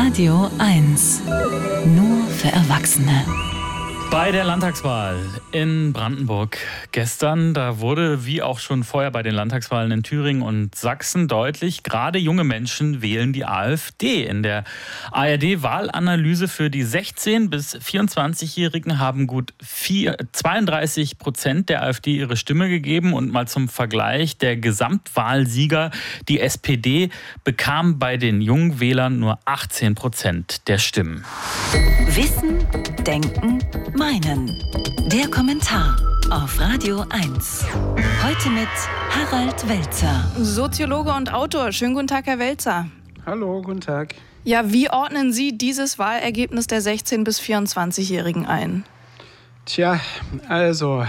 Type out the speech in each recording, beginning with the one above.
Radio 1. Nur für Erwachsene. Bei der Landtagswahl in Brandenburg gestern, da wurde wie auch schon vorher bei den Landtagswahlen in Thüringen und Sachsen deutlich, gerade junge Menschen wählen die AfD. In der ARD-Wahlanalyse für die 16- bis 24-Jährigen haben gut 32% der AfD ihre Stimme gegeben. Und mal zum Vergleich, der Gesamtwahlsieger, die SPD, bekam bei den jungen Wählern nur 18% der Stimmen. Wissen, denken, meinen. Der Kommentar auf Radio 1. Heute mit Harald Welzer. Soziologe und Autor. Schönen guten Tag, Herr Welzer. Hallo, guten Tag. Ja, wie ordnen Sie dieses Wahlergebnis der 16- bis 24-Jährigen ein? Tja, also,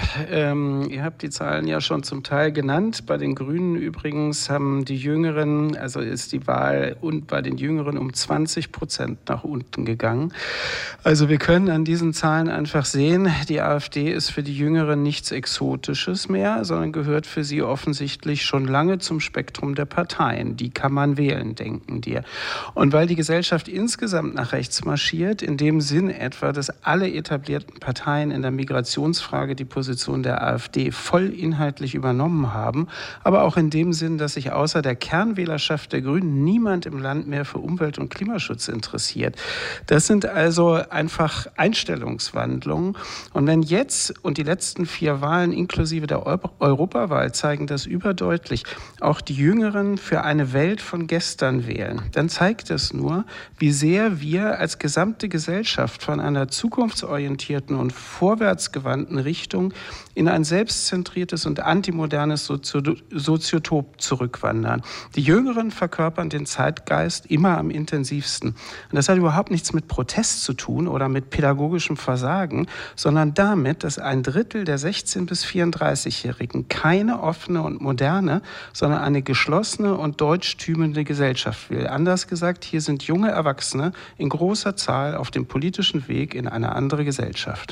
ihr habt die Zahlen ja schon zum Teil genannt. Bei den Grünen übrigens haben die Jüngeren, also ist die Wahl bei den Jüngeren um 20% nach unten gegangen. Also wir können an diesen Zahlen einfach sehen, die AfD ist für die Jüngeren nichts Exotisches mehr, sondern gehört für sie offensichtlich schon lange zum Spektrum der Parteien. Die kann man wählen, denken die. Und weil die Gesellschaft insgesamt nach rechts marschiert, in dem Sinn etwa, dass alle etablierten Parteien in der Migrationsfrage die Position der AfD voll inhaltlich übernommen haben, aber auch in dem Sinn, dass sich außer der Kernwählerschaft der Grünen niemand im Land mehr für Umwelt- und Klimaschutz interessiert. Das sind also einfach Einstellungswandlungen. Und wenn jetzt und die letzten 4 Wahlen inklusive der Europawahl zeigen das überdeutlich, auch die Jüngeren für eine Welt von gestern wählen, dann zeigt es nur, wie sehr wir als gesamte Gesellschaft von einer zukunftsorientierten und vorwärtsgewandten Richtung in ein selbstzentriertes und antimodernes Soziotop zurückwandern. Die Jüngeren verkörpern den Zeitgeist immer am intensivsten. Und das hat überhaupt nichts mit Protest zu tun oder mit pädagogischem Versagen, sondern damit, dass ein Drittel der 16- bis 34-Jährigen keine offene und moderne, sondern eine geschlossene und deutschtümende Gesellschaft will. Anders gesagt, hier sind junge Erwachsene in großer Zahl auf dem politischen Weg in eine andere Gesellschaft.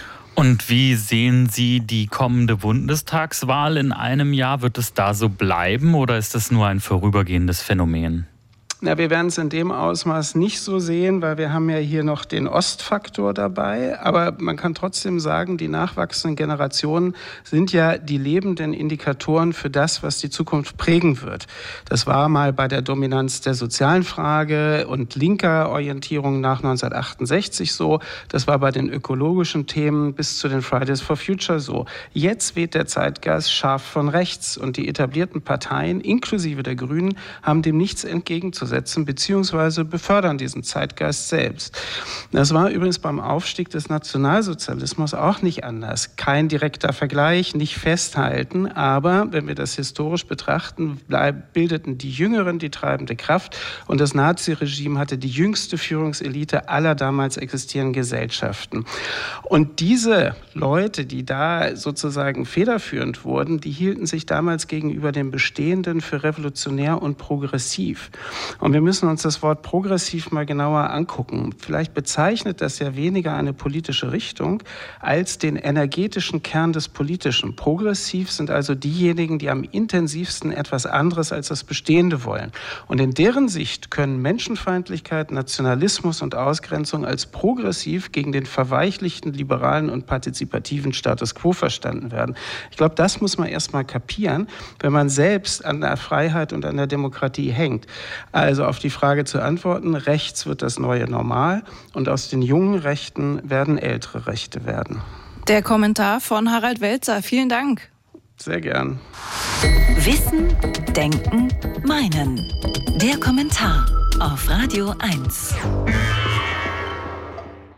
Und wie sehen Sie die kommende Bundestagswahl in einem Jahr? Wird es da so bleiben oder ist das nur ein vorübergehendes Phänomen? Na, wir werden es in dem Ausmaß nicht so sehen, weil wir haben ja hier noch den Ostfaktor dabei. Aber man kann trotzdem sagen, die nachwachsenden Generationen sind ja die lebenden Indikatoren für das, was die Zukunft prägen wird. Das war mal bei der Dominanz der sozialen Frage und linker Orientierung nach 1968 so. Das war bei den ökologischen Themen bis zu den Fridays for Future so. Jetzt weht der Zeitgeist scharf von rechts und die etablierten Parteien, inklusive der Grünen, haben dem nichts entgegenzusetzen, beziehungsweise befördern diesen Zeitgeist selbst. Das war übrigens beim Aufstieg des Nationalsozialismus auch nicht anders. Kein direkter Vergleich, nicht festhalten, aber wenn wir das historisch betrachten, bildeten die Jüngeren die treibende Kraft und das Naziregime hatte die jüngste Führungselite aller damals existierenden Gesellschaften. Und diese Leute, die da sozusagen federführend wurden, die hielten sich damals gegenüber dem Bestehenden für revolutionär und progressiv. Und wir müssen uns das Wort progressiv mal genauer angucken. Vielleicht bezeichnet das ja weniger eine politische Richtung als den energetischen Kern des Politischen. Progressiv sind also diejenigen, die am intensivsten etwas anderes als das Bestehende wollen. Und in deren Sicht können Menschenfeindlichkeit, Nationalismus und Ausgrenzung als progressiv gegen den verweichlichten, liberalen und partizipativen Status quo verstanden werden. Ich glaube, das muss man erst mal kapieren, wenn man selbst an der Freiheit und an der Demokratie hängt. Also auf die Frage zu antworten, rechts wird das neue Normal und aus den jungen Rechten werden ältere Rechte werden. Der Kommentar von Harald Welzer. Vielen Dank. Sehr gern. Wissen, denken, meinen. Der Kommentar auf Radio 1.